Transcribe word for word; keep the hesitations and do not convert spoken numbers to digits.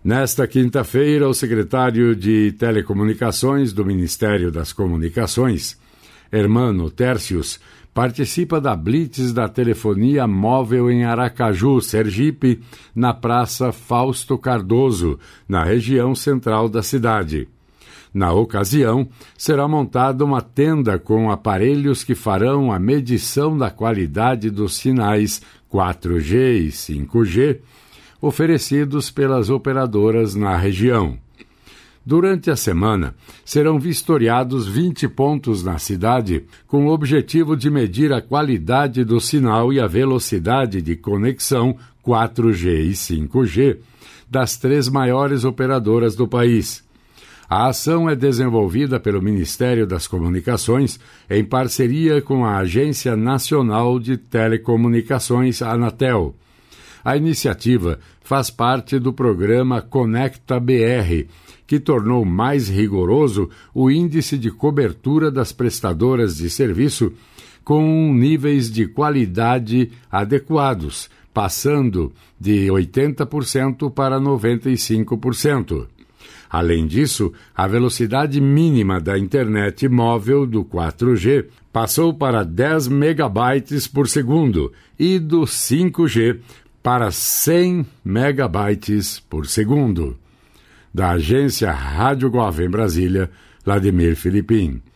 Nesta quinta-feira, o secretário de Telecomunicações do Ministério das Comunicações, Hermano Tércios, participa da Blitz da Telefonia Móvel em Aracaju, Sergipe, na Praça Fausto Cardoso, na região central da cidade. Na ocasião, será montada uma tenda com aparelhos que farão a medição da qualidade dos sinais quatro G e cinco G, oferecidos pelas operadoras na região. Durante a semana, serão vistoriados vinte pontos na cidade com o objetivo de medir a qualidade do sinal e a velocidade de conexão quatro G e cinco G das três maiores operadoras do país. A ação é desenvolvida pelo Ministério das Comunicações em parceria com a Agência Nacional de Telecomunicações, Anatel. A iniciativa faz parte do programa Conecta B R, que tornou mais rigoroso o índice de cobertura das prestadoras de serviço com níveis de qualidade adequados, passando de oitenta por cento para noventa e cinco por cento. Além disso, a velocidade mínima da internet móvel do quatro G passou para dez megabytes por segundo e do cinco G para cem megabytes por segundo. Da agência Rádio Gov em Brasília, Vladimir Filipim.